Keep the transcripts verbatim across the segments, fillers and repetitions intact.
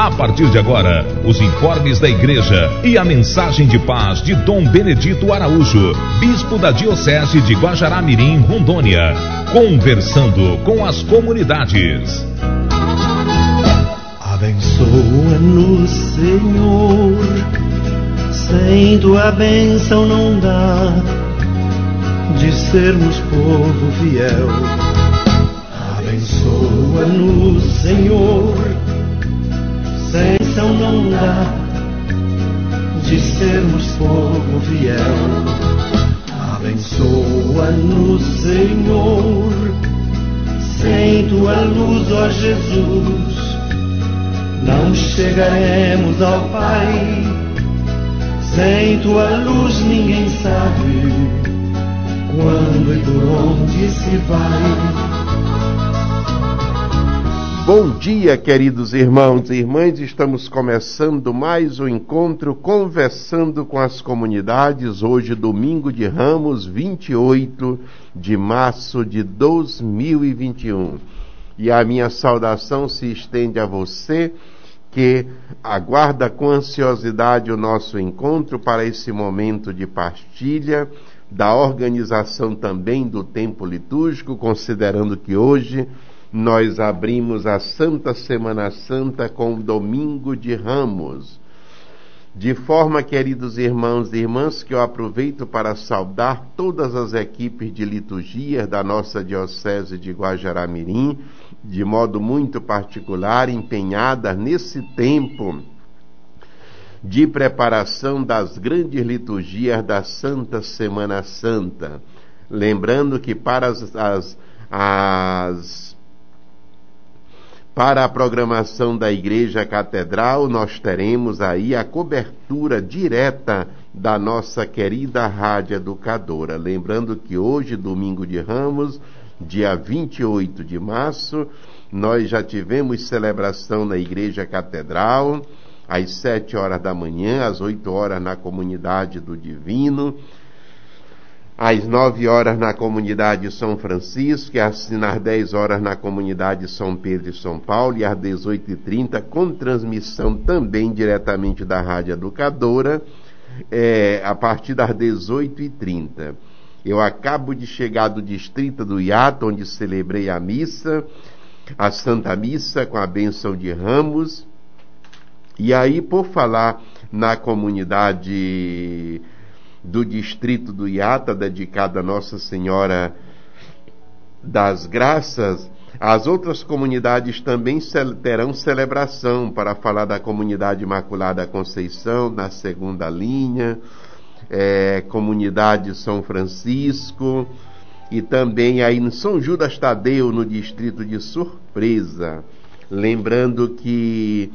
A partir de agora, os informes da igreja e a mensagem de paz de Dom Benedito Araújo, bispo da Diocese de Guajará-Mirim, Rondônia, conversando com as comunidades. Abençoa-nos, Senhor, sem tua bênção não dá de sermos povo fiel. Abençoa-nos, Senhor, sem bênção não dá de sermos povo fiel. Abençoa-nos, Senhor, sem tua luz, ó Jesus, não chegaremos ao Pai. Sem tua luz ninguém sabe quando e por onde se vai. Bom dia, queridos irmãos e irmãs. Estamos começando mais um encontro conversando com as comunidades. Hoje, domingo de Ramos, vinte e oito de março de dois mil e vinte e um. E a minha saudação se estende a você que aguarda com ansiosidade o nosso encontro para esse momento de partilha, da organização também do tempo litúrgico, considerando que hoje nós abrimos a Santa Semana Santa com o Domingo de Ramos. De forma, queridos irmãos e irmãs, que eu aproveito para saudar todas as equipes de liturgia da nossa Diocese de Guajará-Mirim, de modo muito particular, empenhadas nesse tempo de preparação das grandes liturgias da Santa Semana Santa. Lembrando que para as, as, as Para a programação da Igreja Catedral, nós teremos aí a cobertura direta da nossa querida Rádio Educadora. Lembrando que hoje, domingo de Ramos, dia vinte e oito de março, nós já tivemos celebração na Igreja Catedral, às sete horas da manhã, às oito horas na Comunidade do Divino, às nove horas na comunidade São Francisco, e às dez horas na comunidade São Pedro e São Paulo, e às dezoito e trinta, com transmissão também diretamente da Rádio Educadora, é, a partir das dezoito e trinta. Eu acabo de chegar do distrito do Iata, onde celebrei a missa, a Santa Missa, com a bênção de Ramos, e aí, por falar na comunidade do distrito do Iata, dedicada a Nossa Senhora das Graças, as outras comunidades também terão celebração, para falar da comunidade Imaculada Conceição, na segunda linha, é, comunidade São Francisco, e também aí no São Judas Tadeu, no distrito de Surpresa. Lembrando que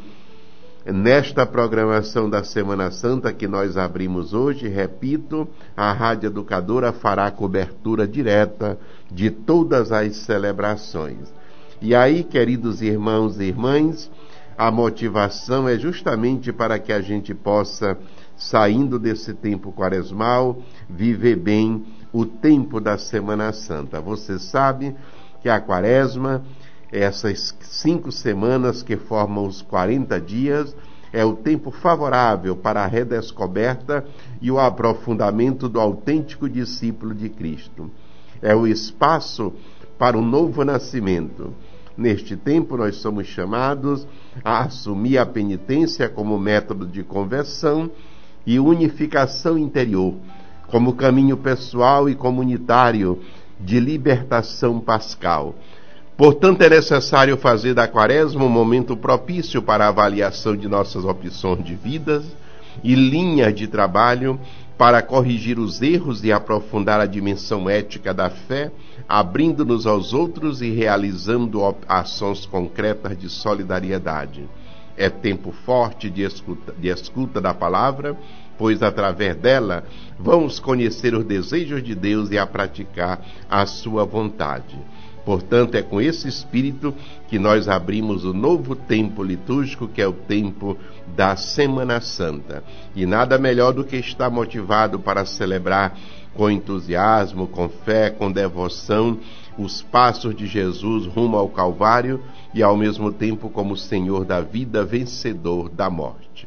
nesta programação da Semana Santa que nós abrimos hoje, repito, a Rádio Educadora fará cobertura direta de todas as celebrações. E aí, queridos irmãos e irmãs, a motivação é justamente para que a gente possa, saindo desse tempo quaresmal, viver bem o tempo da Semana Santa. Você sabe que a Quaresma, essas cinco semanas que formam os quarenta dias, é o tempo favorável para a redescoberta e o aprofundamento do autêntico discípulo de Cristo. É o espaço para o novo nascimento. Neste tempo, nós somos chamados a assumir a penitência como método de conversão e unificação interior, como caminho pessoal e comunitário de libertação pascal. Portanto, é necessário fazer da Quaresma um momento propício para a avaliação de nossas opções de vidas e linhas de trabalho para corrigir os erros e aprofundar a dimensão ética da fé, abrindo-nos aos outros e realizando ações concretas de solidariedade. É tempo forte de escuta, de escuta da palavra, pois através dela vamos conhecer os desejos de Deus e a praticar a sua vontade. Portanto, é com esse espírito que nós abrimos o novo tempo litúrgico, que é o tempo da Semana Santa. E nada melhor do que estar motivado para celebrar com entusiasmo, com fé, com devoção, os passos de Jesus rumo ao Calvário, e ao mesmo tempo como Senhor da vida, vencedor da morte.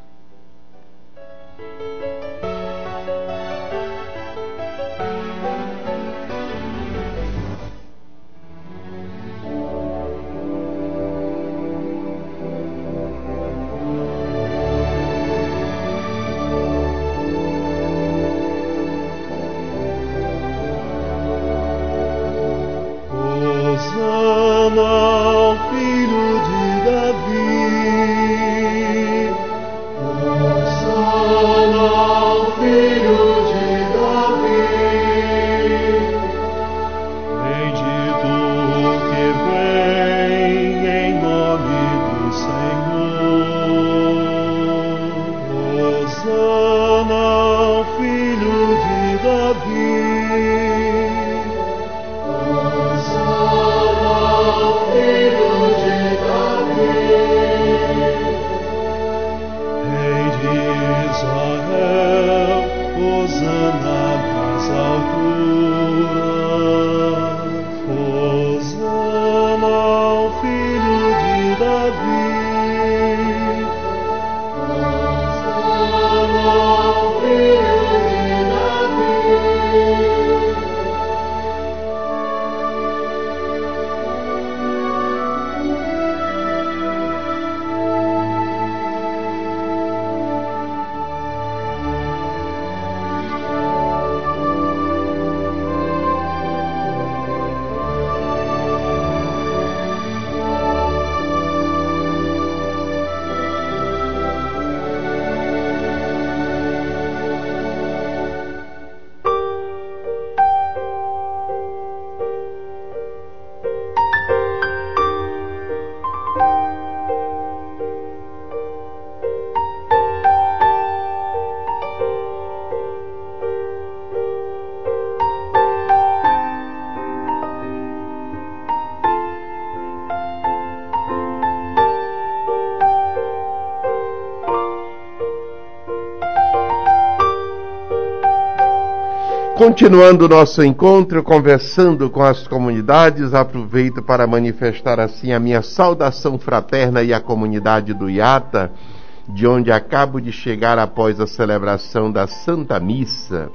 Continuando o nosso encontro, conversando com as comunidades, aproveito para manifestar assim a minha saudação fraterna e à comunidade do Iata, de onde acabo de chegar após a celebração da Santa Missa.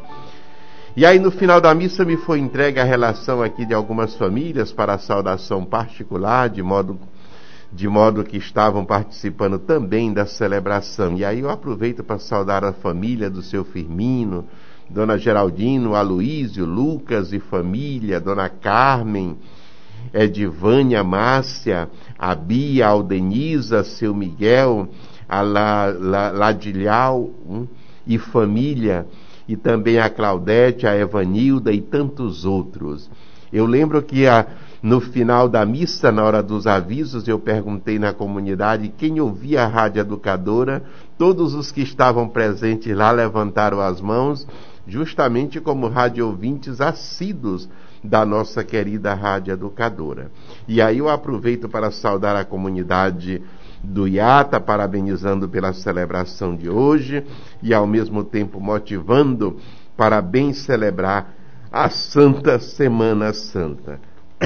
E aí no final da missa me foi entregue a relação aqui de algumas famílias para a saudação particular, de modo, de modo que estavam participando também da celebração. E aí eu aproveito para saudar a família do seu Firmino, Dona Geraldino, Aloísio, Lucas e família, Dona Carmen, Edivânia, Márcia, a Bia, a Aldenisa, seu Miguel, a La, La, Ladilhau hum, e família, e também a Claudete, a Evanilda e tantos outros. Eu lembro que a, no final da missa, na hora dos avisos, eu perguntei na comunidade quem ouvia a Rádio Educadora. Todos os que estavam presentes lá levantaram as mãos, justamente como rádio ouvintes assíduos da nossa querida Rádio Educadora. E aí eu aproveito para saudar a comunidade do Iata, parabenizando pela celebração de hoje e ao mesmo tempo motivando para bem celebrar a Santa Semana Santa.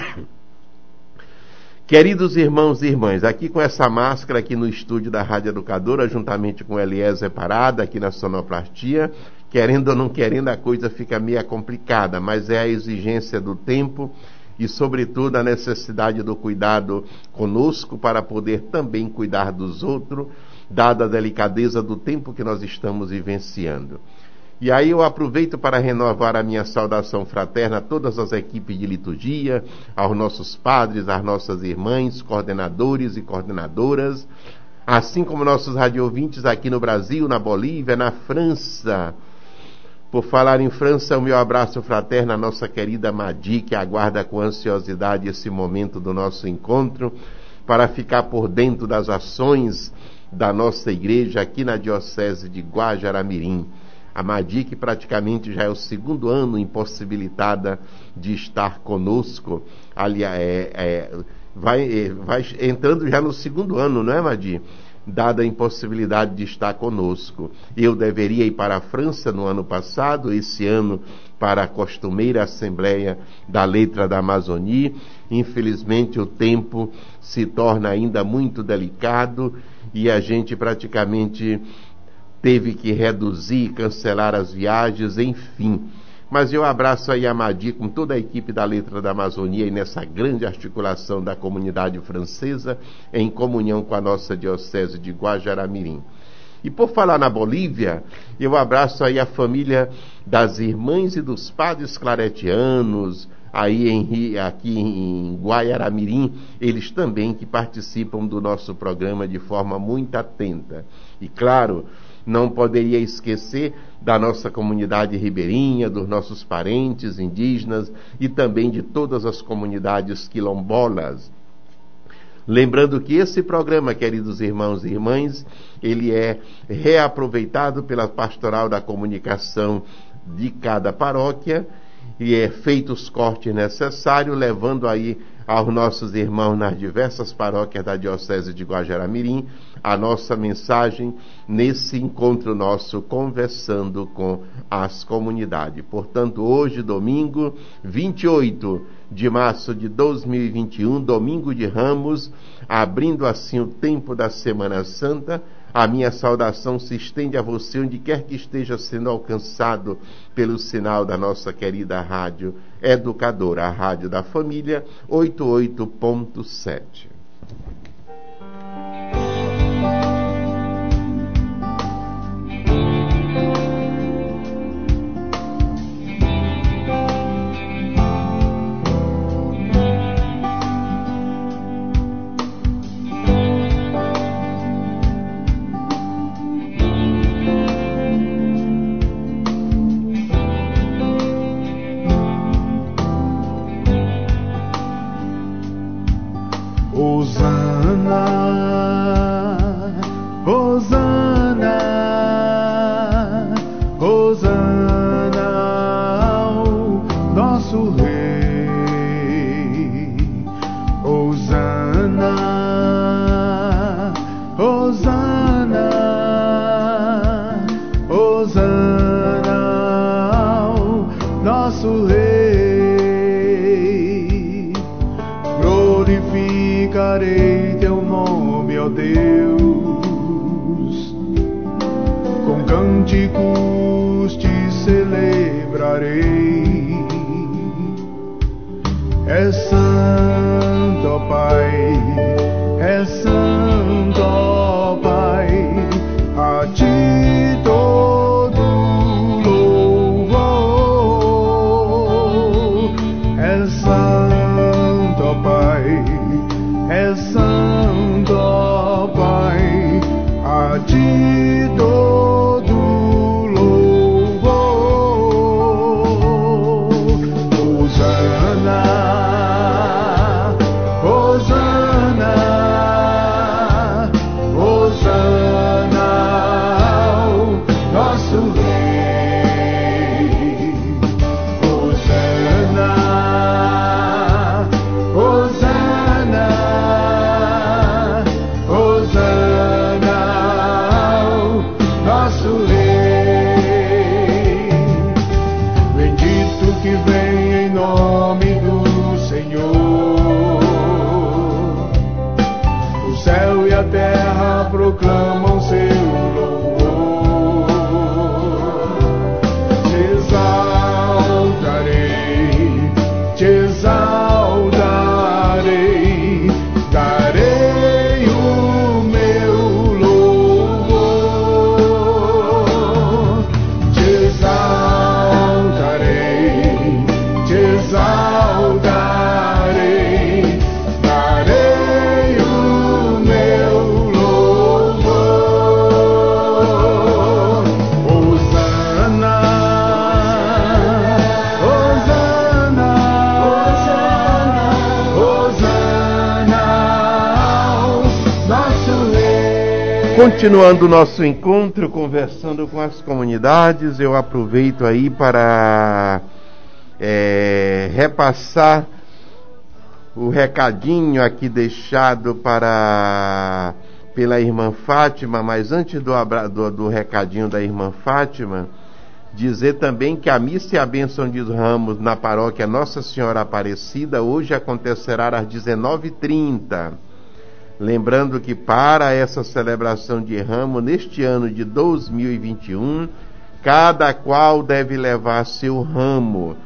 Queridos irmãos e irmãs, aqui com essa máscara aqui no estúdio da Rádio Educadora, juntamente com Eliezer Parada, aqui na sonoplastia, querendo ou não querendo, a coisa fica meio complicada, mas é a exigência do tempo e, sobretudo, a necessidade do cuidado conosco para poder também cuidar dos outros, dada a delicadeza do tempo que nós estamos vivenciando. E aí eu aproveito para renovar a minha saudação fraterna a todas as equipes de liturgia, aos nossos padres, às nossas irmãs, coordenadores e coordenadoras, assim como nossos radiovintes aqui no Brasil, na Bolívia, na França. Por falar em França, o meu abraço fraterno à nossa querida Madi, que aguarda com ansiosidade esse momento do nosso encontro, para ficar por dentro das ações da nossa igreja aqui na Diocese de Guajará-Mirim. A Madi, que praticamente já é o segundo ano impossibilitada de estar conosco, aliás, é, é, vai, é, vai entrando já no segundo ano, não é, Madi? dada a impossibilidade de estar conosco. Eu deveria ir para a França no ano passado, esse ano para a costumeira Assembleia da Letra da Amazônia. Infelizmente o tempo se torna ainda muito delicado e a gente praticamente teve que reduzir, cancelar as viagens, enfim. Mas eu abraço aí a Madi com toda a equipe da Letra da Amazônia e nessa grande articulação da comunidade francesa, em comunhão com a nossa Diocese de Guajará-Mirim. E por falar na Bolívia, eu abraço aí a família das irmãs e dos padres claretianos, aí em, aqui em Guajará-Mirim, eles também que participam do nosso programa de forma muito atenta. E claro, não poderia esquecer da nossa comunidade ribeirinha, dos nossos parentes indígenas e também de todas as comunidades quilombolas. Lembrando que esse programa, queridos irmãos e irmãs, ele é reaproveitado pela Pastoral da Comunicação de cada paróquia e é feito os cortes necessários, levando aí aos nossos irmãos nas diversas paróquias da Diocese de Guajará-Mirim a nossa mensagem nesse encontro nosso conversando com as comunidades. Portanto, hoje, domingo, vinte e oito de março de dois mil e vinte e um, domingo de Ramos, abrindo assim o tempo da Semana Santa, a minha saudação se estende a você onde quer que esteja sendo alcançado pelo sinal da nossa querida rádio educadora, a Rádio da Família, oitenta e oito ponto sete. Continuando o nosso encontro, conversando com as comunidades, eu aproveito aí para é, repassar o recadinho aqui deixado para pela irmã Fátima, mas antes do, do, do recadinho da irmã Fátima, dizer também que a missa e a bênção de ramos na paróquia Nossa Senhora Aparecida hoje acontecerá às dezenove e trinta. Lembrando que para essa celebração de ramo, neste ano de dois mil e vinte e um, cada qual deve levar seu ramo.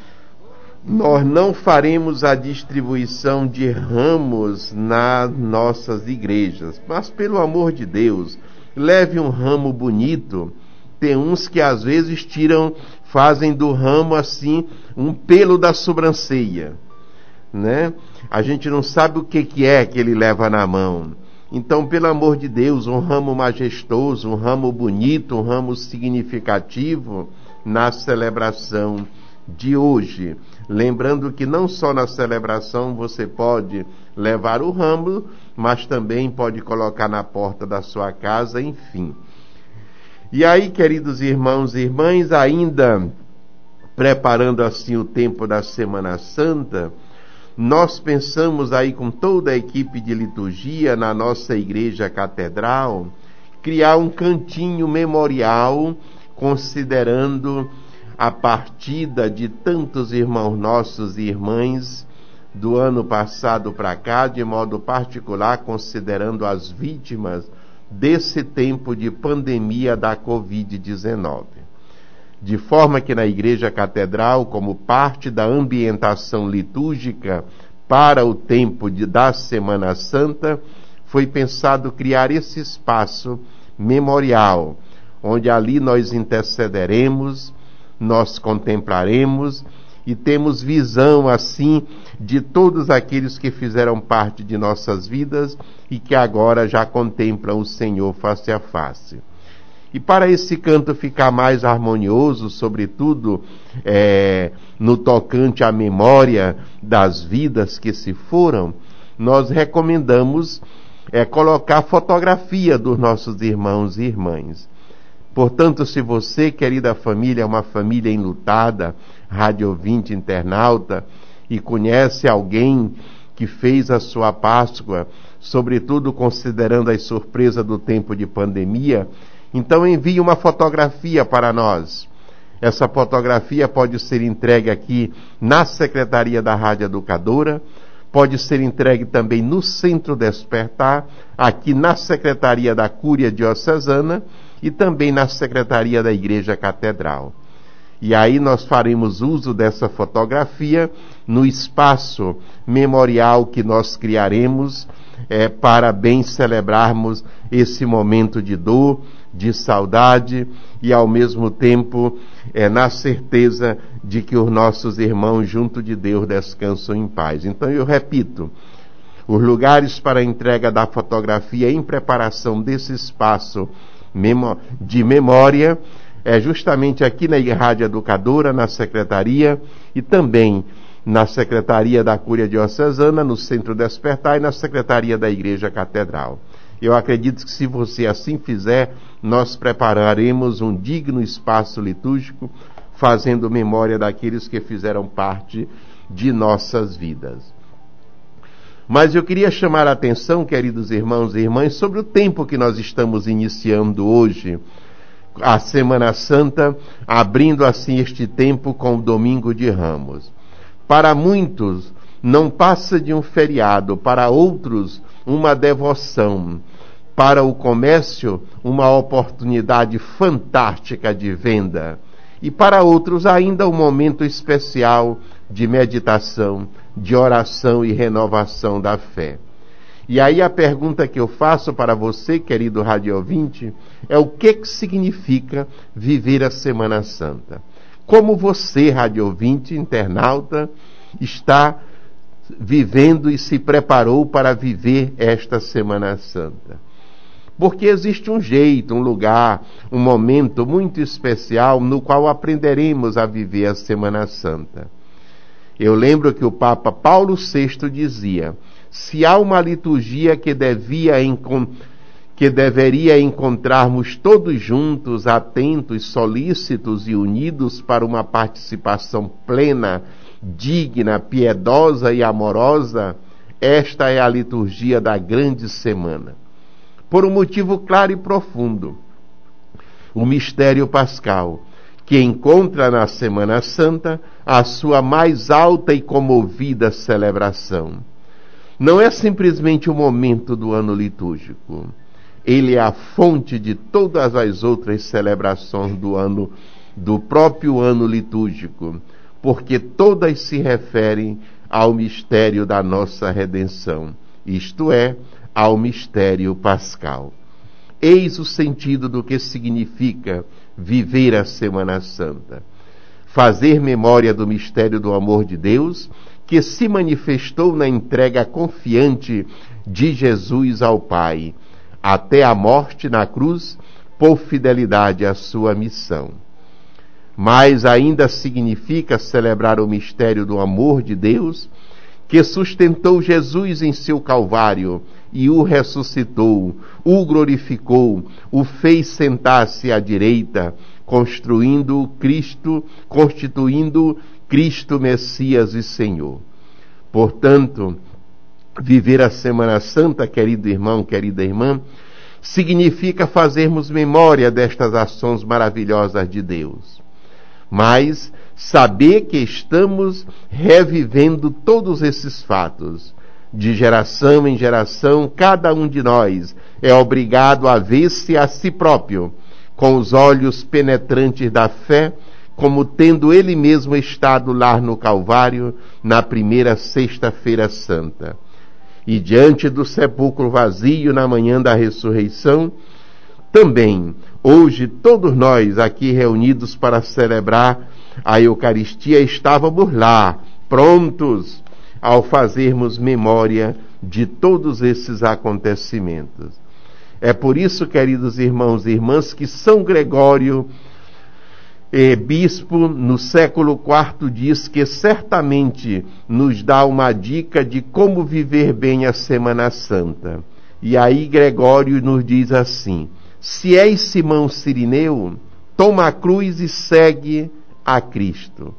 Nós não faremos a distribuição de ramos nas nossas igrejas, mas pelo amor de Deus, leve um ramo bonito. Tem uns que às vezes tiram, fazem do ramo assim, um pelo da sobrancelha, né? A gente não sabe o que, que é que ele leva na mão. Então, pelo amor de Deus, um ramo majestoso, um ramo bonito, um ramo significativo na celebração de hoje. Lembrando que não só na celebração você pode levar o ramo, mas também pode colocar na porta da sua casa, enfim. E aí, queridos irmãos e irmãs, ainda preparando assim o tempo da Semana Santa, nós pensamos aí com toda a equipe de liturgia na nossa igreja catedral, criar um cantinho memorial, considerando a partida de tantos irmãos nossos e irmãs do ano passado para cá, de modo particular considerando as vítimas desse tempo de pandemia da covid dezenove. De forma que na Igreja Catedral, como parte da ambientação litúrgica para o tempo de, da Semana Santa, foi pensado criar esse espaço memorial, onde ali nós intercederemos, nós contemplaremos e temos visão assim de todos aqueles que fizeram parte de nossas vidas e que agora já contemplam o Senhor face a face. E para esse canto ficar mais harmonioso, sobretudo é, no tocante à memória das vidas que se foram, nós recomendamos é, colocar fotografia dos nossos irmãos e irmãs. Portanto, se você, querida família, é uma família enlutada, rádio ouvinte, internauta, e conhece alguém que fez a sua Páscoa, sobretudo considerando as surpresas do tempo de pandemia, então envie uma fotografia para nós. Essa fotografia pode ser entregue aqui na Secretaria da Rádio Educadora, pode ser entregue também no Centro Despertar, aqui na Secretaria da Cúria Diocesana, e também na Secretaria da Igreja Catedral. E aí nós faremos uso dessa fotografia no espaço memorial que nós criaremos é, para bem celebrarmos esse momento de dor, de saudade e ao mesmo tempo é, na certeza de que os nossos irmãos junto de Deus descansam em paz. Então eu repito, os lugares para a entrega da fotografia em preparação desse espaço de memória é justamente aqui na Rádio Educadora, na Secretaria, e também na Secretaria da Cúria Diocesana, no Centro Despertar e na Secretaria da Igreja Catedral. Eu acredito que se você assim fizer, nós prepararemos um digno espaço litúrgico, fazendo memória daqueles que fizeram parte de nossas vidas. Mas eu queria chamar a atenção, queridos irmãos e irmãs, sobre o tempo que nós estamos iniciando hoje, a Semana Santa, abrindo assim este tempo com o Domingo de Ramos. Para muitos, não passa de um feriado, para outros, uma devoção, para o comércio, uma oportunidade fantástica de venda, e para outros ainda um momento especial de meditação, de oração e renovação da fé. E aí a pergunta que eu faço para você, querido rádio ouvinte, é o que, que significa viver a Semana Santa? Como você, rádio ouvinte, internauta, está vivendo e se preparou para viver esta Semana Santa? Porque existe um jeito, um lugar, um momento muito especial no qual aprenderemos a viver a Semana Santa. Eu lembro que o Papa Paulo sexto dizia: se há uma liturgia que, devia, que deveria encontrarmos todos juntos, atentos, solícitos e unidos para uma participação plena, digna, piedosa e amorosa, esta é a liturgia da grande semana. por um motivo claro e profundo. O mistério pascal, que encontra na Semana Santa a sua mais alta e comovida celebração. Não é simplesmente o momento do ano litúrgico. Ele é a fonte de todas as outras celebrações do ano, do próprio ano litúrgico, porque todas se referem ao mistério da nossa redenção, isto é, ao mistério pascal. Eis o sentido do que significa viver a Semana Santa. Fazer memória do mistério do amor de Deus, que se manifestou na entrega confiante de Jesus ao Pai, até a morte na cruz, por fidelidade à sua missão. Mas ainda significa celebrar o mistério do amor de Deus, que sustentou Jesus em seu Calvário e o ressuscitou, o glorificou, o fez sentar-se à direita, construindo Cristo, constituindo Cristo Messias e Senhor. Portanto, viver a Semana Santa, querido irmão, querida irmã, significa fazermos memória destas ações maravilhosas de Deus. Mas saber que estamos revivendo todos esses fatos. De geração em geração, cada um de nós é obrigado a ver-se a si próprio, com os olhos penetrantes da fé, como tendo ele mesmo estado lá no Calvário, na primeira sexta-feira santa. E diante do sepulcro vazio na manhã da ressurreição, também, hoje, todos nós aqui reunidos para celebrar a Eucaristia, estávamos lá, prontos, ao fazermos memória de todos esses acontecimentos. É por isso, queridos irmãos e irmãs, que São Gregório, eh, bispo, no século quarto, diz que certamente nos dá uma dica de como viver bem a Semana Santa. E aí Gregório nos diz assim: se és Simão Cirineu, toma a cruz e segue a Cristo.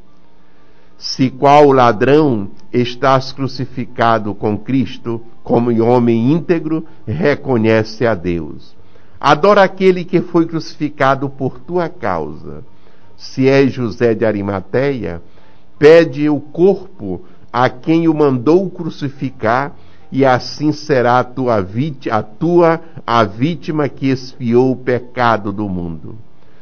Se qual ladrão estás crucificado com Cristo, como homem íntegro, reconhece a Deus. Adora aquele que foi crucificado por tua causa. Se és José de Arimateia, pede o corpo a quem o mandou crucificar, e assim será a tua, vítima, a tua a vítima que expiou o pecado do mundo.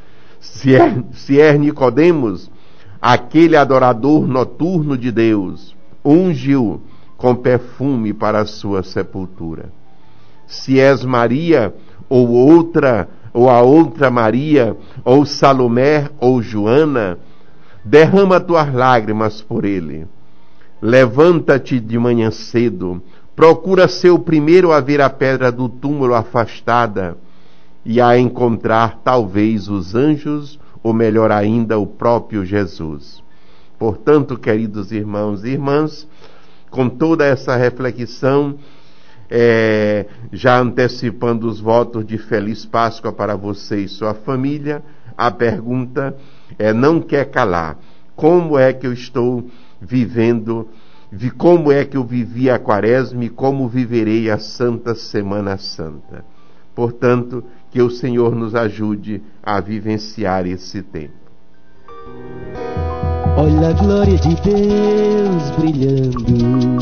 Se é, se é Nicodemos, aquele adorador noturno de Deus, ungiu com perfume para a sua sepultura. Se és Maria, ou outra, ou a outra Maria, ou Salomé, ou Joana, derrama tuas lágrimas por ele. Levanta-te de manhã cedo, procura ser o primeiro a ver a pedra do túmulo afastada e a encontrar talvez os anjos, ou melhor ainda, o próprio Jesus. Portanto, queridos irmãos e irmãs, com toda essa reflexão, é, já antecipando os votos de Feliz Páscoa para você e sua família, a pergunta é, não quer calar: como é que eu estou vivendo, como é que eu vivi a Quaresma e como viverei a Santa Semana Santa? Portanto, que o Senhor nos ajude a vivenciar esse tempo. Olha a glória de Deus brilhando,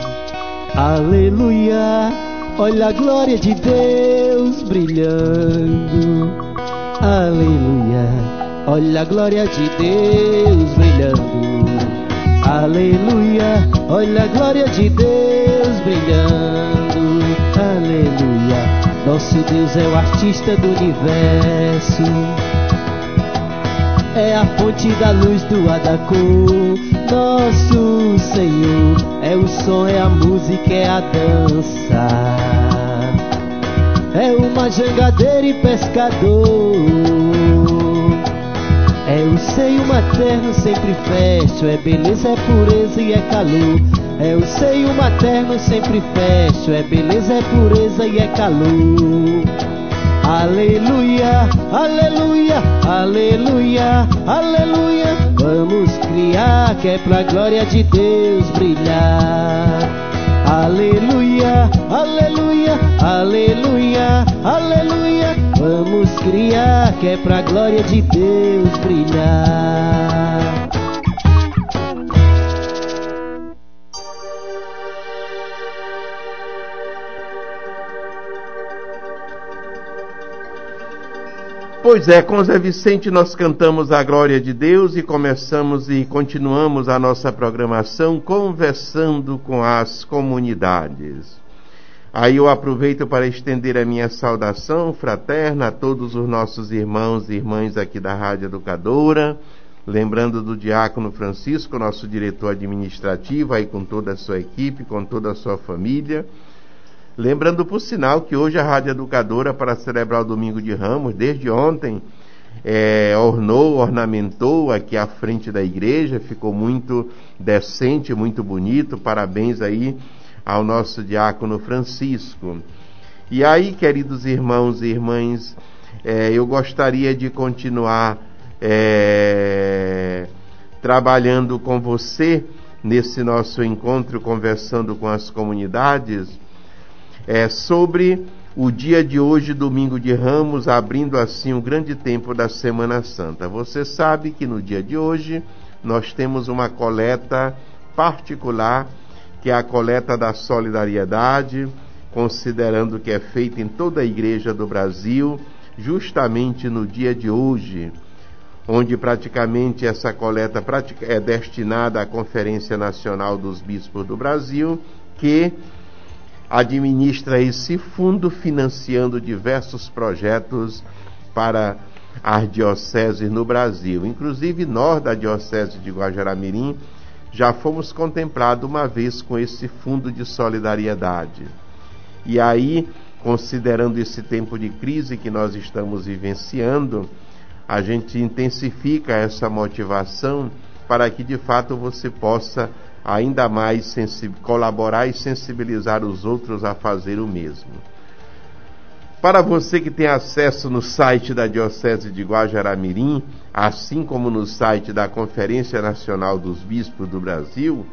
aleluia. Olha a glória de Deus brilhando, aleluia. Olha a glória de Deus brilhando, aleluia. Olha a glória de Deus brilhando, aleluia. Nosso Deus é o artista do universo, é a fonte da luz do ar da cor. Nosso Senhor é o som, é a música, é a dança, é uma jangadeira e pescador, é o seio materno sempre fecho, é beleza, é pureza e é calor. É o seio materno sempre fecho, é beleza, é pureza e é calor. Aleluia, aleluia, aleluia, aleluia. Vamos criar que é pra glória de Deus brilhar. Aleluia, aleluia, aleluia, aleluia. Vamos criar, que é pra glória de Deus brilhar. Pois é, com Zé Vicente nós cantamos a glória de Deus e começamos e continuamos a nossa programação conversando com as comunidades. Aí eu aproveito para estender a minha saudação fraterna a todos os nossos irmãos e irmãs aqui da Rádio Educadora, lembrando do Diácono Francisco, nosso diretor administrativo, aí com toda a sua equipe, com toda a sua família. Lembrando, por sinal, que hoje a Rádio Educadora, para celebrar o Domingo de Ramos, desde ontem, é, ornou, ornamentou aqui à frente da igreja, ficou muito decente, muito bonito. Parabéns aí ao nosso diácono Francisco. E aí, queridos irmãos e irmãs, é, eu gostaria de continuar é, trabalhando com você nesse nosso encontro, conversando com as comunidades, É, sobre o dia de hoje, Domingo de Ramos, abrindo assim um grande tempo da Semana Santa. Você sabe que no dia de hoje nós temos uma coleta particular, que é a coleta da solidariedade, considerando que é feita em toda a igreja do Brasil, justamente no dia de hoje, onde praticamente essa coleta é destinada à Conferência Nacional dos Bispos do Brasil, que administra esse fundo financiando diversos projetos para as dioceses no Brasil. Inclusive nós da Diocese de Guajará-Mirim já fomos contemplados uma vez com esse fundo de solidariedade. E aí, considerando esse tempo de crise que nós estamos vivenciando, a gente intensifica essa motivação para que de fato você possa ainda mais colaborar e sensibilizar os outros a fazer o mesmo. Para você que tem acesso no site da Diocese de Guajará-Mirim, assim como no site da Conferência Nacional dos Bispos do Brasil,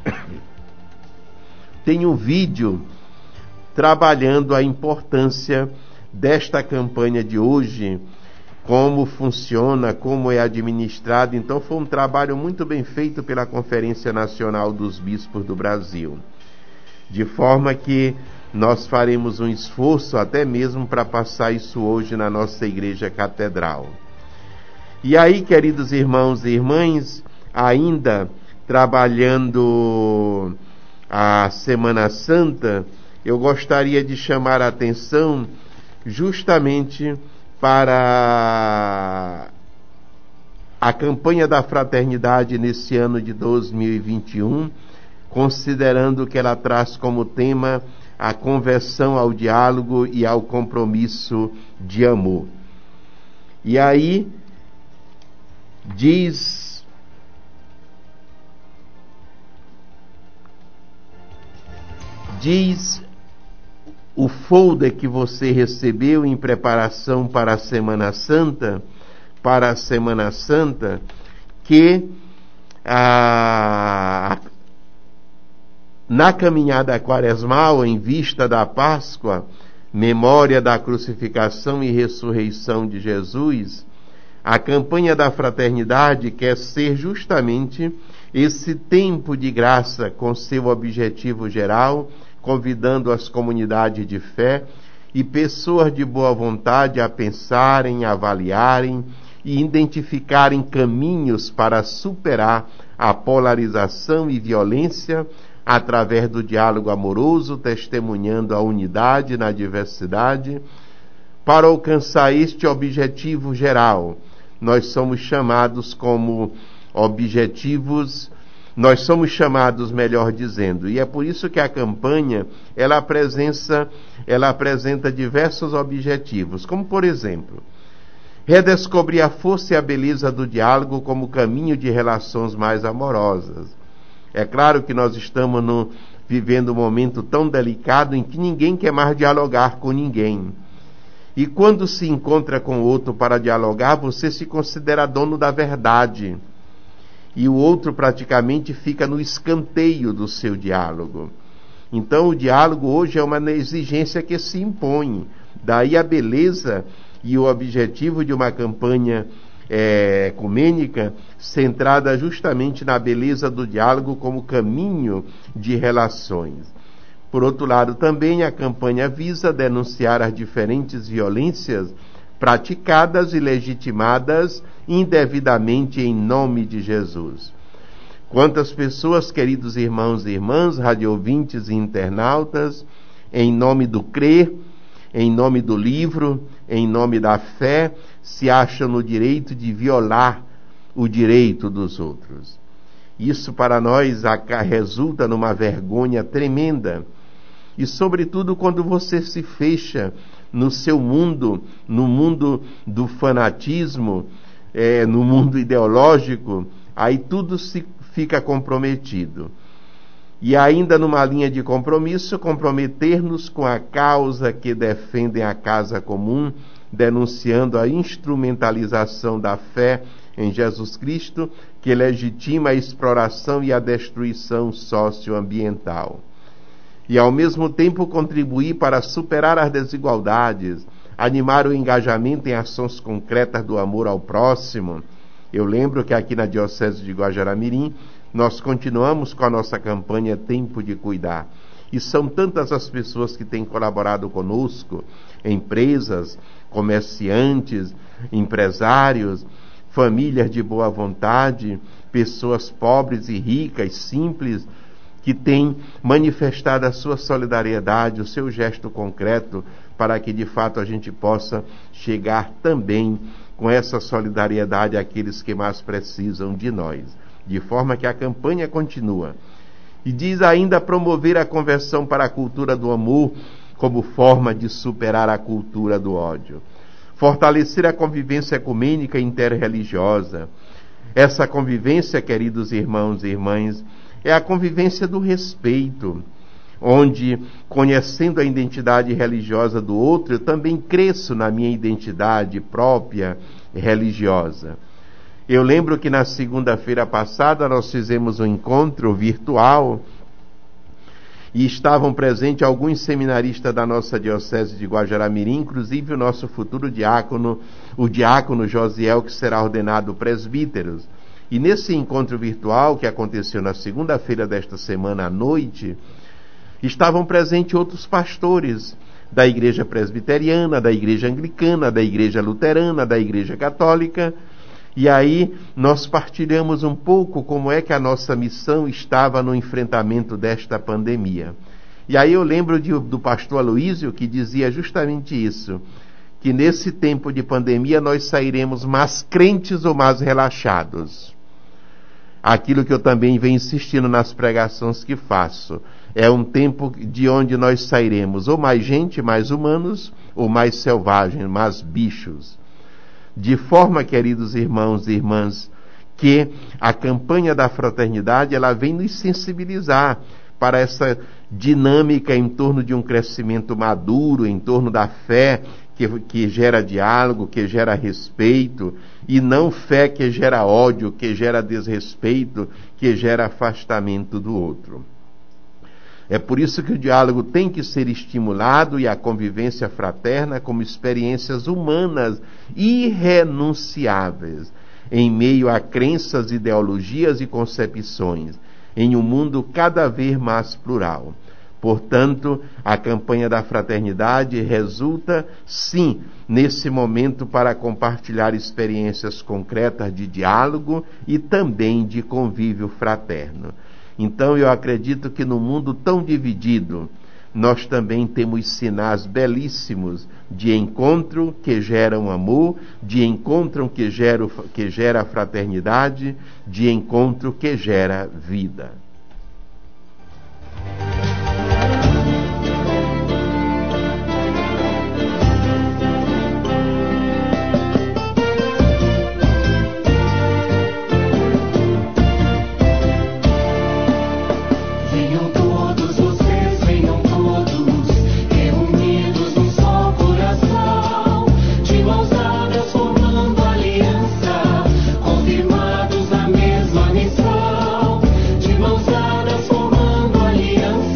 tem um vídeo trabalhando a importância desta campanha de hoje, como funciona, como é administrado. Então foi um trabalho muito bem feito pela Conferência Nacional dos Bispos do Brasil, de forma que nós faremos um esforço até mesmo para passar isso hoje na nossa Igreja Catedral. E aí, queridos irmãos e irmãs, ainda trabalhando a Semana Santa, eu gostaria de chamar a atenção justamente para a campanha da fraternidade nesse ano de dois mil e vinte e um, considerando que ela traz como tema a conversão ao diálogo e ao compromisso de amor. E aí diz diz o folder que você recebeu em preparação para a Semana Santa, para a Semana Santa, que a, na caminhada quaresmal, em vista da Páscoa, memória da crucificação e ressurreição de Jesus, a campanha da fraternidade quer ser justamente esse tempo de graça com seu objetivo geral, convidando as comunidades de fé e pessoas de boa vontade a pensarem, avaliarem e identificarem caminhos para superar a polarização e violência através do diálogo amoroso, testemunhando a unidade na diversidade. Para alcançar este objetivo geral, nós somos chamados como objetivos Nós somos chamados, melhor dizendo, e é por isso que a campanha, ela apresenta, ela apresenta diversos objetivos, como por exemplo, redescobrir a força e a beleza do diálogo como caminho de relações mais amorosas. É claro que nós estamos no, vivendo um momento tão delicado em que ninguém quer mais dialogar com ninguém. E quando se encontra com o outro para dialogar, você se considera dono da verdade. E o outro praticamente fica no escanteio do seu diálogo. Então o diálogo hoje é uma exigência que se impõe. Daí a beleza e o objetivo de uma campanha é, ecumênica centrada justamente na beleza do diálogo como caminho de relações. Por outro lado, também a campanha visa denunciar as diferentes violências praticadas e legitimadas indevidamente em nome de Jesus. Quantas pessoas, queridos irmãos e irmãs, radioouvintes e internautas, em nome do crer, em nome do livro, em nome da fé, se acham no direito de violar o direito dos outros. Isso para nós resulta numa vergonha tremenda. E sobretudo quando você se fecha no seu mundo, no mundo do fanatismo, é, no mundo ideológico, aí tudo se fica comprometido. E ainda numa linha de compromisso, comprometer-nos com a causa que defendem a casa comum, denunciando a instrumentalização da fé em Jesus Cristo, que legitima a exploração e a destruição socioambiental. E ao mesmo tempo contribuir para superar as desigualdades, animar o engajamento em ações concretas do amor ao próximo. Eu lembro que aqui na Diocese de Guajará-Mirim, nós continuamos com a nossa campanha Tempo de Cuidar. E são tantas as pessoas que têm colaborado conosco, empresas, comerciantes, empresários, famílias de boa vontade, pessoas pobres e ricas, simples, que têm manifestado a sua solidariedade, o seu gesto concreto, para que de fato a gente possa chegar também com essa solidariedade àqueles que mais precisam de nós. De forma que a campanha continua. E diz ainda promover a conversão para a cultura do amor como forma de superar a cultura do ódio. Fortalecer a convivência ecumênica e interreligiosa. Essa convivência, queridos irmãos e irmãs, é a convivência do respeito, onde, conhecendo a identidade religiosa do outro, eu também cresço na minha identidade própria religiosa. Eu lembro que na segunda-feira passada nós fizemos um encontro virtual e estavam presentes alguns seminaristas da nossa Diocese de Guajará-Mirim, inclusive o nosso futuro diácono, o diácono Josiel, que será ordenado presbítero. E nesse encontro virtual, que aconteceu na segunda-feira desta semana à noite, estavam presentes outros pastores da Igreja Presbiteriana, da Igreja Anglicana, da Igreja Luterana, da Igreja Católica. E aí nós partilhamos um pouco como é que a nossa missão estava no enfrentamento desta pandemia. E aí eu lembro de, do pastor Aloísio, que dizia justamente isso, que nesse tempo de pandemia nós sairemos mais crentes ou mais relaxados. Aquilo que eu também venho insistindo nas pregações que faço. É um tempo de onde nós sairemos ou mais gente, mais humanos, ou mais selvagens, mais bichos. De forma, queridos irmãos e irmãs, que a campanha da fraternidade ela vem nos sensibilizar para essa dinâmica em torno de um crescimento maduro, em torno da fé que, que gera diálogo, que gera respeito, e não fé que gera ódio, que gera desrespeito, que gera afastamento do outro. É por isso que o diálogo tem que ser estimulado e a convivência fraterna como experiências humanas irrenunciáveis, em meio a crenças, ideologias e concepções, em um mundo cada vez mais plural. Portanto, a campanha da fraternidade resulta, sim, nesse momento para compartilhar experiências concretas de diálogo e também de convívio fraterno. Então eu acredito que no mundo tão dividido, nós também temos sinais belíssimos de encontro que geram amor, de encontro que gera, que gera fraternidade, de encontro que gera vida. Firmados na mesma missão, de mãos dadas formando aliança.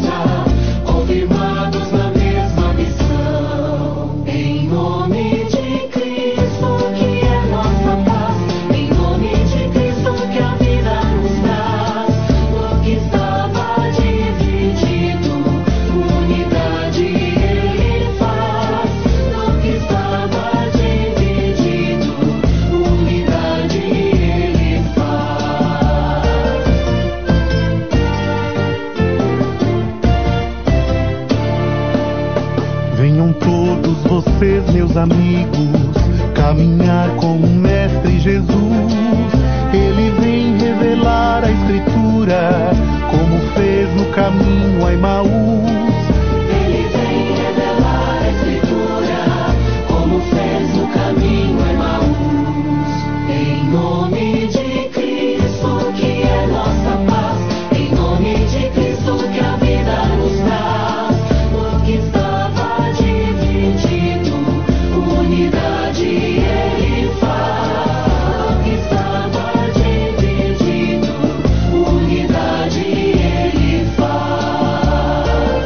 todos vocês, meus amigos, caminhar com o Mestre Jesus. Ele vem revelar a Escritura, como fez no caminho a Emaús. Ele vem revelar a Escritura, como fez no caminho a Emaús. Em nome de Cristo, que é nossa paz, em nome de Cristo, que a vida nos traz. O que estava dividido, unidade Ele faz. O que estava dividido, unidade Ele faz.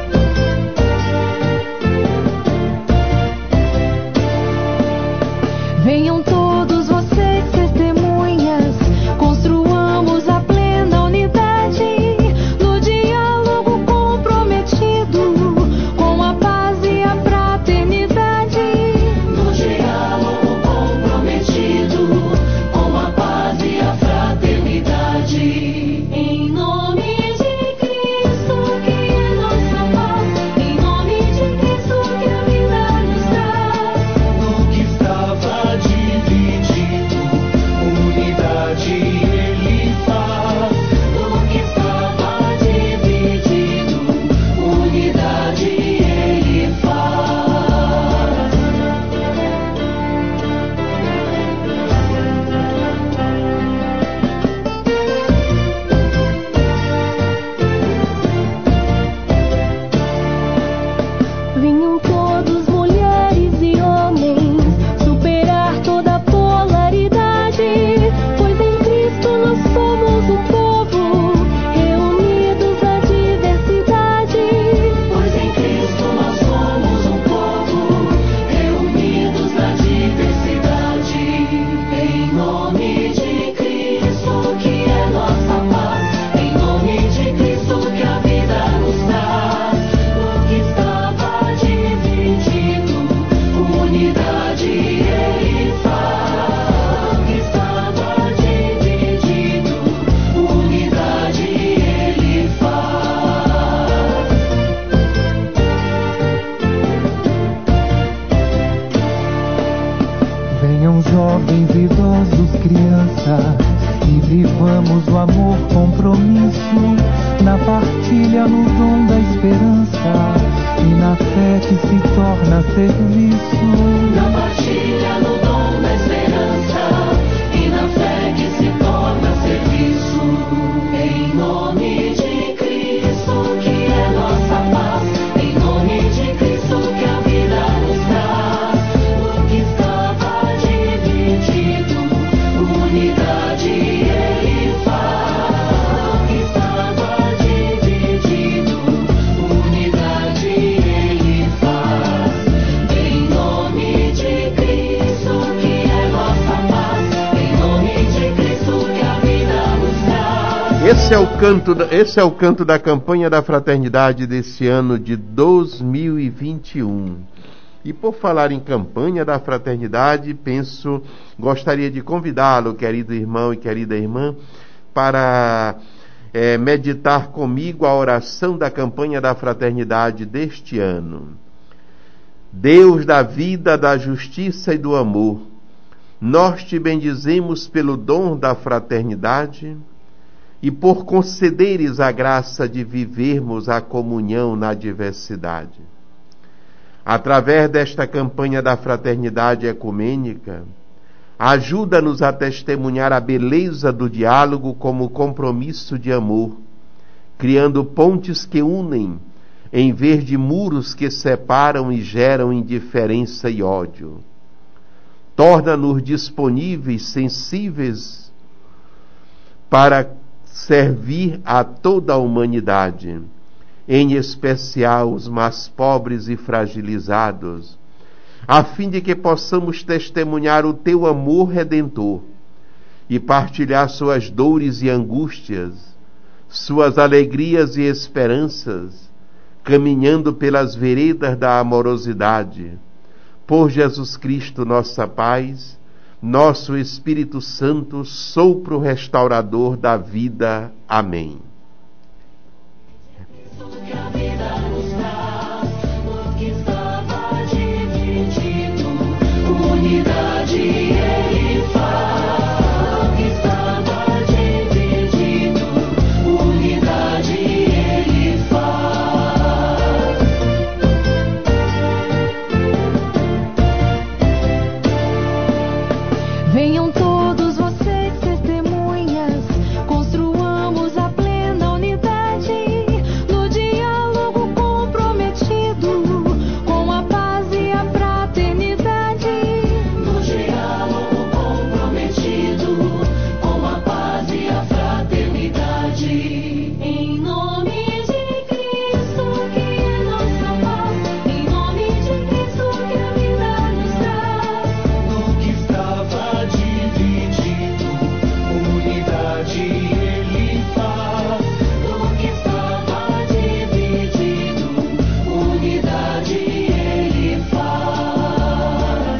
Venham todos vocês, testemunhas, construamos a plena unidade, no diálogo comprometido, com a paz e a fraternidade. No diálogo comprometido, com a paz e a fraternidade. Em nome de Cristo, que é nossa paz, em nome de Cristo, que a vida nos traz. Do que estava dividido, unidade Ele faz. Do que estava dividido, unidade Ele faz. Venham todos, mulheres e homens, superar toda polaridade, pois em Cristo nós somos um povo, reunidos na diversidade. Pois em Cristo nós somos um povo, reunidos na diversidade. Em nome de Cristo, que é nossa paz, em nome de Cristo, que a vida nos traz. O que estava dividido, unidade Ele faz. O que estava dividido, unidade Ele faz. Venham jovens, idosos, crianças, e vivamos o amor, compromisso, na partilha, no dom da esperança, e na fé que se torna serviço. Na partilha, no dom da esperança, e na fé que se torna serviço. Em nome de Cristo, que é nossa paz, em nome de Cristo, que a vida nos traz. O que estava dividido, unidade Ele faz. O que estava dividido, unidade Ele faz. Em nome de Cristo, que é nossa paz, em nome de Cristo, que a vida nos traz. Esse é o canto da, esse é o canto da campanha da fraternidade desse ano de dois mil e vinte e um. E por falar em campanha da fraternidade, penso, gostaria de convidá-lo, querido irmão e querida irmã, para é, meditar comigo a oração da campanha da fraternidade deste ano. Deus da vida, da justiça e do amor, nós te bendizemos pelo dom da fraternidade e por concederes a graça de vivermos a comunhão na diversidade. Através desta campanha da fraternidade ecumênica, ajuda-nos a testemunhar a beleza do diálogo como compromisso de amor, criando pontes que unem, em vez de muros que separam e geram indiferença e ódio. Torna-nos disponíveis, sensíveis, para servir a toda a humanidade, em especial os mais pobres e fragilizados, a fim de que possamos testemunhar o teu amor redentor e partilhar suas dores e angústias, suas alegrias e esperanças, caminhando pelas veredas da amorosidade. Por Jesus Cristo, nossa paz, nosso Espírito Santo, sopro restaurador da vida. Amém. Que a vida nos traz, o que estava ele faz. O que estava dividido, unidade ele faz. Venham todos vocês, testemunhas, construamos a plena unidade, no diálogo comprometido, com a paz e a fraternidade. No diálogo comprometido, com a paz e a fraternidade. Em nome de Cristo, que é nossa paz, em nome de Cristo, que a vida nos traz. No que estava dividido, unidade ele faz. No que estava dividido, unidade ele faz.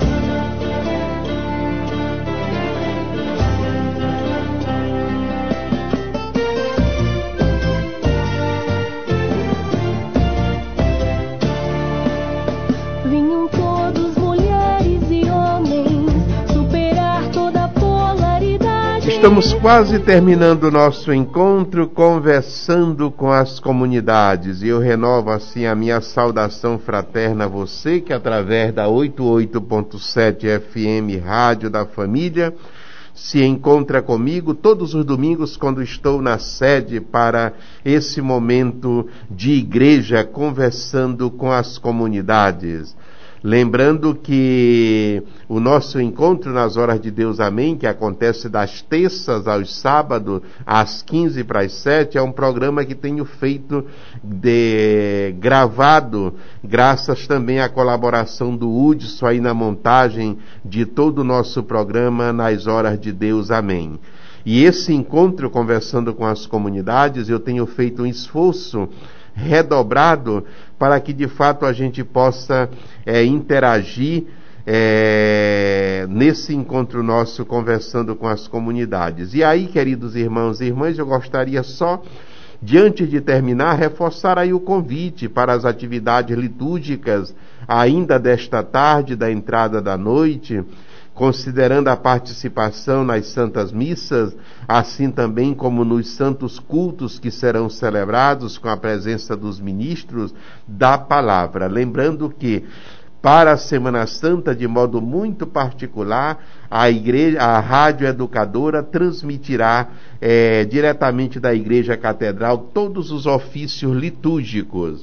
Venham todos, mulheres e homens, superar toda polaridade. Estamos quase terminando o nosso encontro, conversando com as comunidades. E eu renovo assim a minha saudação fraterna a você que através da oitenta e oito ponto sete F M Rádio da Família se encontra comigo todos os domingos quando estou na sede para esse momento de igreja conversando com as comunidades. Lembrando que o nosso encontro nas horas de Deus, amém, que acontece das terças aos sábados, às quinze para as sete, é um programa que tenho feito de gravado, graças também à colaboração do Hudson aí na montagem de todo o nosso programa nas horas de Deus, amém. E esse encontro conversando com as comunidades, eu tenho feito um esforço redobrado para que de fato a gente possa é, interagir é, nesse encontro nosso conversando com as comunidades. E aí, queridos irmãos e irmãs, eu gostaria só, diante de terminar, reforçar aí o convite para as atividades litúrgicas ainda desta tarde, da entrada da noite, considerando a participação nas santas missas, assim também como nos santos cultos que serão celebrados com a presença dos ministros da palavra. Lembrando que para a Semana Santa, de modo muito particular, a igreja, a Rádio Educadora transmitirá é, diretamente da Igreja Catedral todos os ofícios litúrgicos.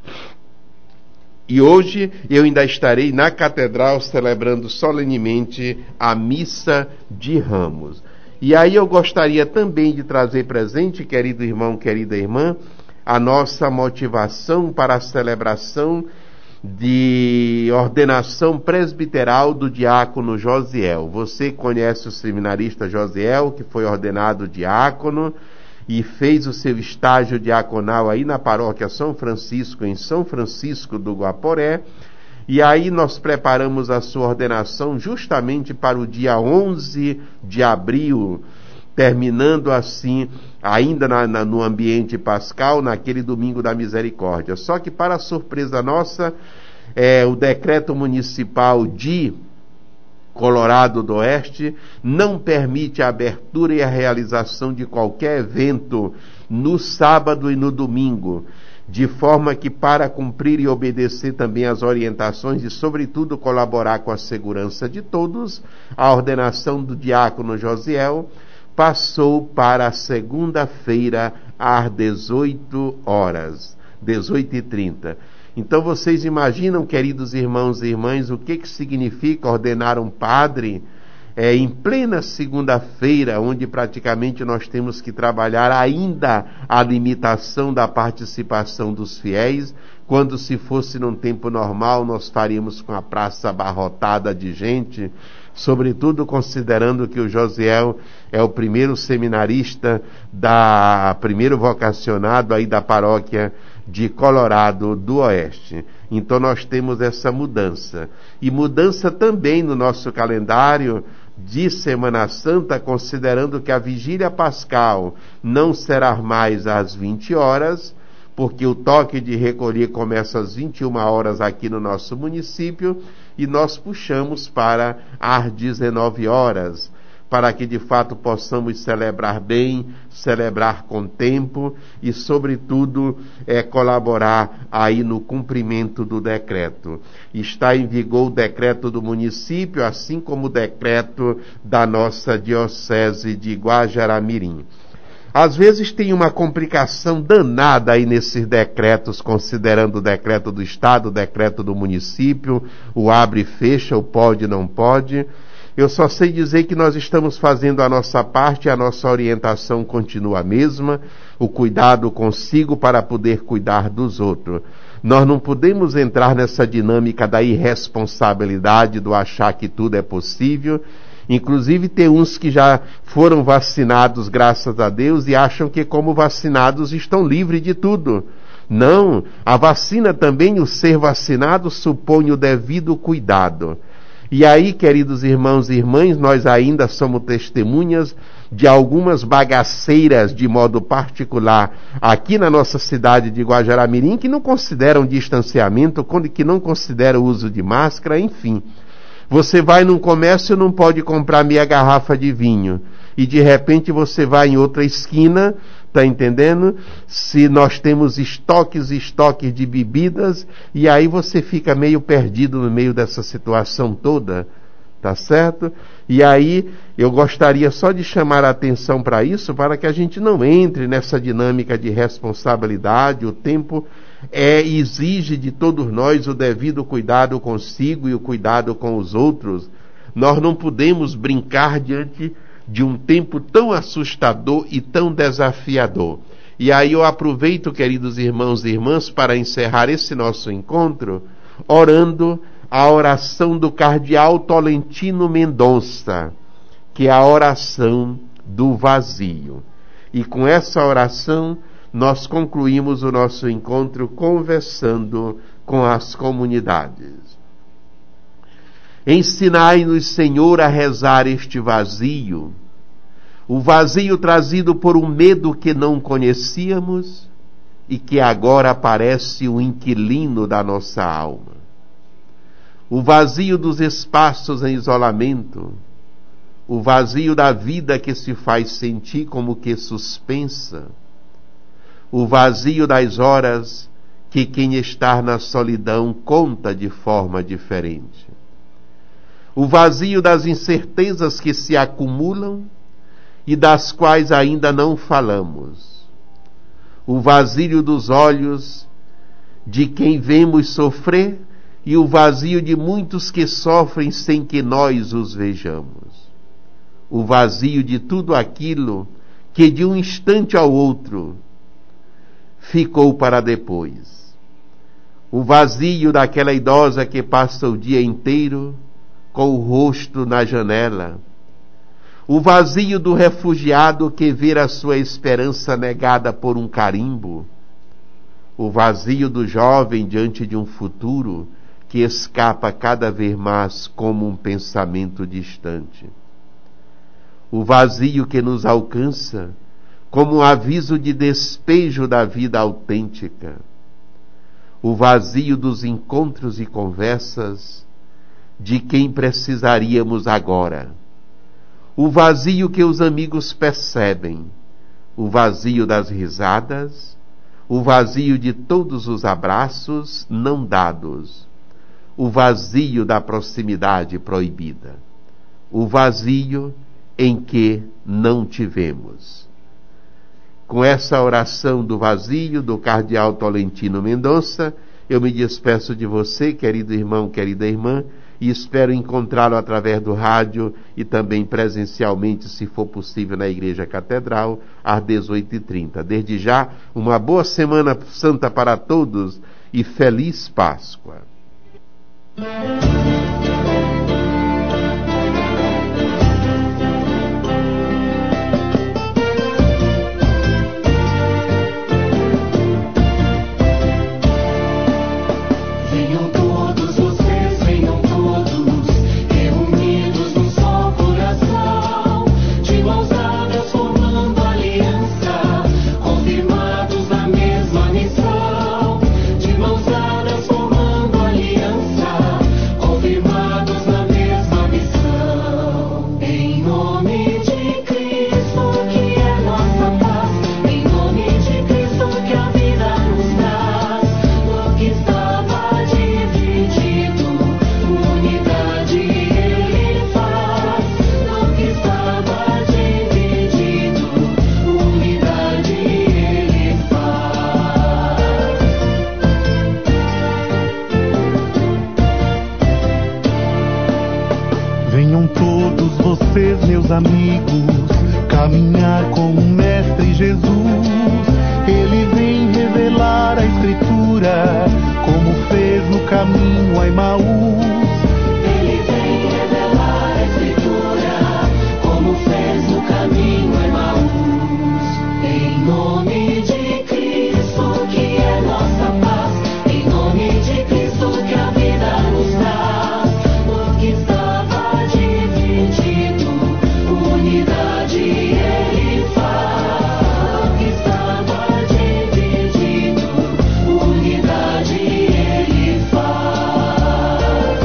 E hoje eu ainda estarei na Catedral celebrando solenemente a Missa de Ramos. E aí eu gostaria também de trazer presente, querido irmão, querida irmã, a nossa motivação para a celebração de ordenação presbiteral do diácono Josiel. Você conhece o seminarista Josiel, que foi ordenado diácono e fez o seu estágio diaconal aí na paróquia São Francisco, em São Francisco do Guaporé, e aí nós preparamos a sua ordenação justamente para o dia onze de abril, terminando assim, ainda na, na, no ambiente pascal, naquele domingo da misericórdia. Só que, para surpresa nossa, é, o decreto municipal de Colorado do Oeste não permite a abertura e a realização de qualquer evento no sábado e no domingo, de forma que, para cumprir e obedecer também às orientações e, sobretudo, colaborar com a segurança de todos, a ordenação do diácono Josiel passou para a segunda-feira às dezoito horas, dezoito e trinta. Então vocês imaginam, queridos irmãos e irmãs, o que, que significa ordenar um padre é, em plena segunda-feira, onde praticamente nós temos que trabalhar ainda a limitação da participação dos fiéis, quando se fosse num tempo normal nós faríamos com a praça abarrotada de gente, sobretudo considerando que o Josiel é o primeiro seminarista, da primeiro vocacionado aí da paróquia de Colorado do Oeste. Então nós temos essa mudança. E mudança também no nosso calendário de Semana Santa, considerando que a vigília pascal não será mais às vinte horas, porque o toque de recolher começa às vinte e uma horas aqui no nosso município e nós puxamos para às dezenove horas, para que de fato possamos celebrar bem, celebrar com tempo e, sobretudo, é, colaborar aí no cumprimento do decreto. Está em vigor o decreto do município, assim como o decreto da nossa diocese de Guajará-Mirim. Às vezes tem uma complicação danada aí nesses decretos, considerando o decreto do Estado, o decreto do município, o abre e fecha, o pode e não pode. Eu só sei dizer que nós estamos fazendo a nossa parte, a nossa orientação continua a mesma, o cuidado consigo para poder cuidar dos outros. Nós não podemos entrar nessa dinâmica da irresponsabilidade, do achar que tudo é possível. Inclusive tem uns que já foram vacinados, graças a Deus, e acham que como vacinados estão livres de tudo. Não, a vacina também, o ser vacinado, supõe o devido cuidado. E aí, queridos irmãos e irmãs, nós ainda somos testemunhas de algumas bagaceiras, de modo particular, aqui na nossa cidade de Guajará-Mirim, que não consideram distanciamento, que não consideram o uso de máscara, enfim. Você vai num comércio e não pode comprar meia garrafa de vinho. E de repente você vai em outra esquina, tá entendendo? Se nós temos estoques e estoques de bebidas, e aí você fica meio perdido no meio dessa situação toda, tá certo? E aí eu gostaria só de chamar a atenção para isso, para que a gente não entre nessa dinâmica de responsabilidade. O tempo é, exige de todos nós o devido cuidado consigo e o cuidado com os outros. Nós não podemos brincar diante de um tempo tão assustador e tão desafiador. E aí eu aproveito, queridos irmãos e irmãs, para encerrar esse nosso encontro, orando a oração do cardeal Tolentino Mendonça, que é a oração do vazio. E com essa oração, nós concluímos o nosso encontro conversando com as comunidades. Ensinai-nos, Senhor, a rezar este vazio, o vazio trazido por um medo que não conhecíamos e que agora parece o inquilino da nossa alma. O vazio dos espaços em isolamento, o vazio da vida que se faz sentir como que suspensa, o vazio das horas que quem está na solidão conta de forma diferente. O vazio das incertezas que se acumulam e das quais ainda não falamos. O vazio dos olhos de quem vemos sofrer e o vazio de muitos que sofrem sem que nós os vejamos. O vazio de tudo aquilo que de um instante ao outro ficou para depois. O vazio daquela idosa que passa o dia inteiro com o rosto na janela. O vazio do refugiado que vê a sua esperança negada por um carimbo. O vazio do jovem diante de um futuro que escapa cada vez mais como um pensamento distante. O vazio que nos alcança como um aviso de despejo da vida autêntica. O vazio dos encontros e conversas de quem precisaríamos agora. O vazio que os amigos percebem, o vazio das risadas, o vazio de todos os abraços não dados, o vazio da proximidade proibida, o vazio em que não tivemos. Com essa oração do vazio do cardeal Tolentino Mendonça, eu me despeço de você, querido irmão, querida irmã, e espero encontrá-lo através do rádio e também presencialmente, se for possível, na Igreja Catedral, às dezoito e trinta. Desde já, uma boa Semana Santa para todos e feliz Páscoa. Missão, Venham todos vocês, meus amigos, caminhar com o Mestre Jesus. Ele vem revelar a Escritura, como fez no caminho a Emaús. Ele vem revelar a Escritura, como fez no caminho a Emaús. Em nome de Cristo, que é nossa paz, em nome de Cristo, que a vida nos traz. O que estava dividido, unidade Ele faz. O que estava dividido, unidade Ele faz.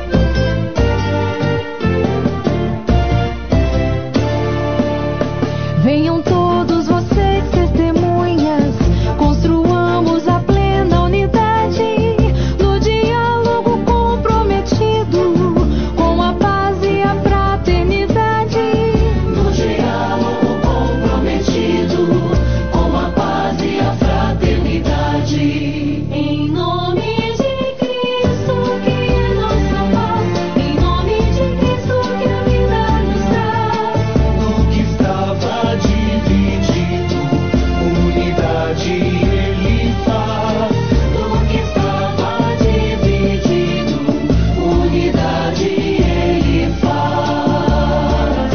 Venham todos vocês, testemunhas, construamos a plena unidade, no diálogo comprometido, com a paz e a fraternidade. No diálogo comprometido, com a paz e a fraternidade. Em nome de Cristo, que é nossa paz, em nome de Cristo, que a vida nos traz. No que estava dividido, unidade Ele faz. Do que estava dividido, unidade Ele faz.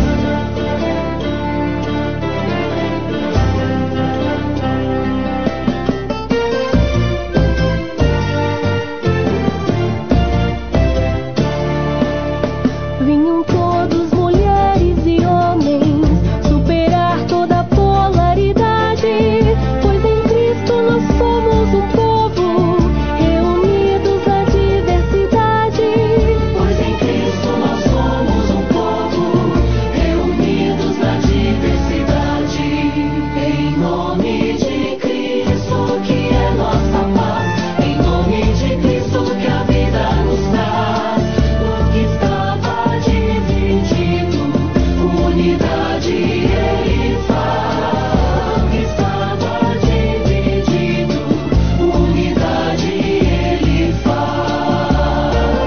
Venham todos, mulheres e homens, superar toda polaridade, pois em Cristo nós somos um povo, reunidos na diversidade. Pois em Cristo nós somos um povo, reunidos na diversidade. Em nome de Cristo, que é nossa paz, em nome de Cristo, que a vida nos traz. O que estava dividido, unidade Ele faz. O que estava dividido, unidade Ele faz.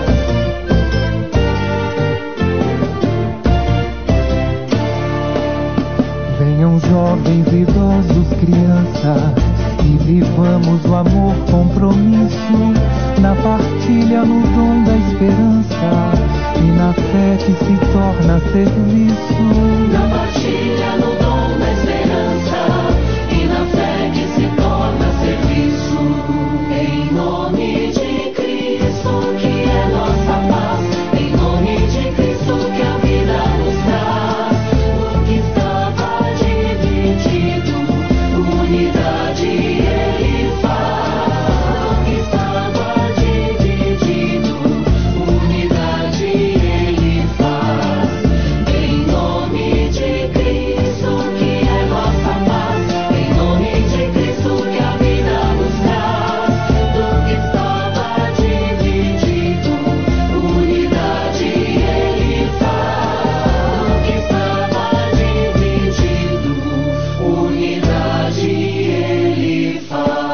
Venham jovens, idosos, crianças, e vivamos o amor, compromisso, na partilha, no dom da esperança, e na fé que se torna serviço. Na partilha, no dom da esperança, e na fé que se torna serviço. Em nome de Cristo, que é nossa paz, em nome de Cristo, que a vida nos traz. O que estava dividido, unidade Ele faz. O que estava dividido, unidade Ele faz. Em nome de Cristo, que é nossa paz, em nome de Cristo, que a vida nos traz. Do que estava dividido, unidade Ele faz. Do que estava dividido, unidade Ele faz.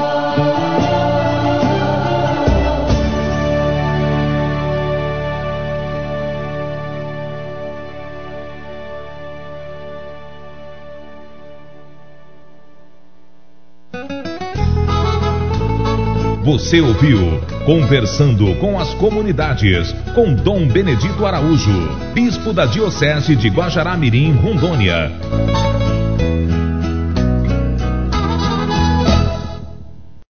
Você ouviu Conversando com as Comunidades, com Dom Benedito Araújo, Bispo da Diocese de Guajará-Mirim, Rondônia.